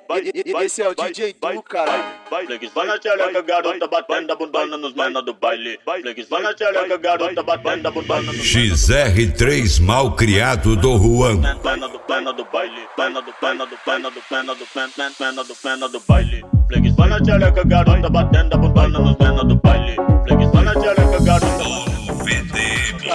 Esse é o DJ Du, caralho. Flex vai na tchereca, garota batendo a bundona nos mena do baile. Flex vai na tchereca, garota batendo a bundona nos XR3 mal criado do Juan. pena do baile. Pena do baile. Flex vai na tchereca, garota batendo a bundona nos mena do baile. Flex vai na tchereca, garota VDM.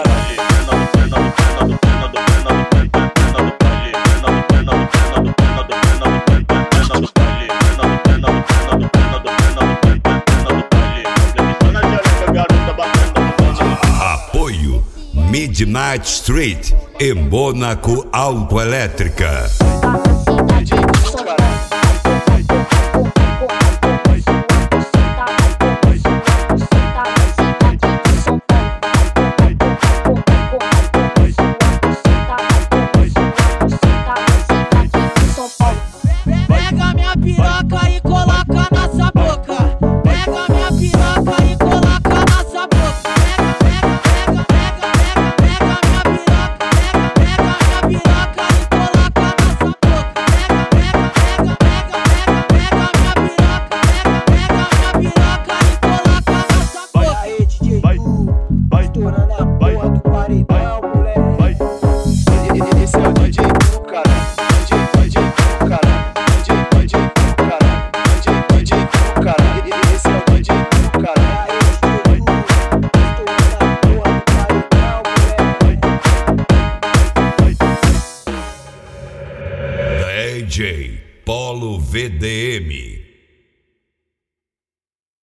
Apoio Midnight Street e Mônaco Autoelétrica. Pega minha piroca e coloca na sua boca. Pega minha piroca e coloca na sua boca. Pega minha piroca. Pega minha piroca e coloca na sua boca. Pega minha piroca. Pega minha piroca e coloca na sua boca. Vai aí, DJ Du, estourando a porra do paredão, moleque. Esse é o DJ Du, caralho. DJ Du, caralho. DJ Polo VDM.